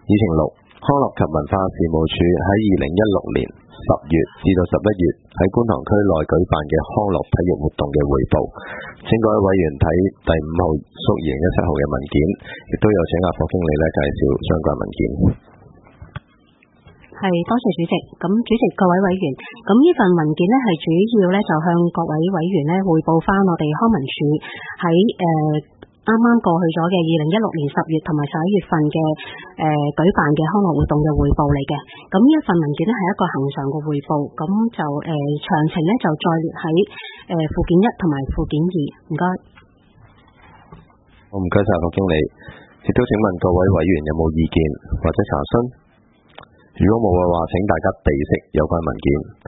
議程6，康樂及文化事務署喺2016年10月至到11月喺觀塘區內舉辦嘅康樂體育活動嘅匯報。請各位委員睇第5號/2017號嘅文件，亦都有請阿霍經理介紹相關文件。 係，多謝主席。咁主席、各位委員，咁呢份文件呢係主要呢就向各位委員呢匯報翻我哋康文署喺啱啱過去咗嘅2016年10月同埋11月份嘅舉辦嘅康樂活動嘅匯報嚟嘅。咁呢一份文件呢係一個恆常嘅匯報，咁就詳情呢就再列喺附件1同埋附件2。唔該。 唔該晒霍經理，亦都請問各位委員有冇意見或者查詢？如果冇嘅話，請大家備悉有關文件。